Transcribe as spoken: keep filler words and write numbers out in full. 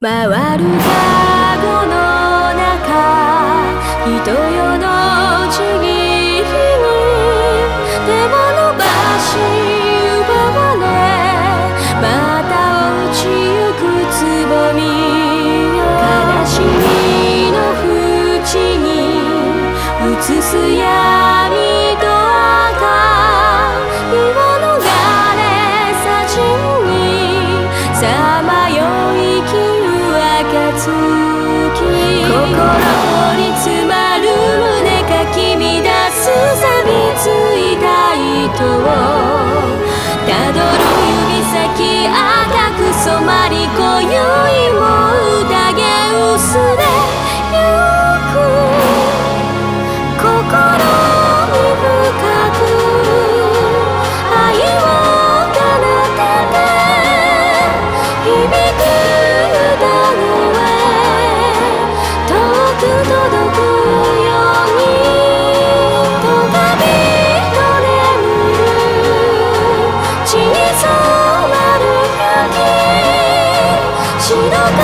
回るカゴの中、人よのちぎりに手を伸ばし奪われ、また落ちゆくつぼみよ。悲しみの淵に映す闇と赤、身を逃れさちにさまよいき暁、心に詰まる胸かき乱す錆びついた糸をたどる指先、赤く染まり今宵も宴薄れゆく。心に深く愛を奏でて響く歌声、遠く届くように戸上の眠る地に染まる雪、白か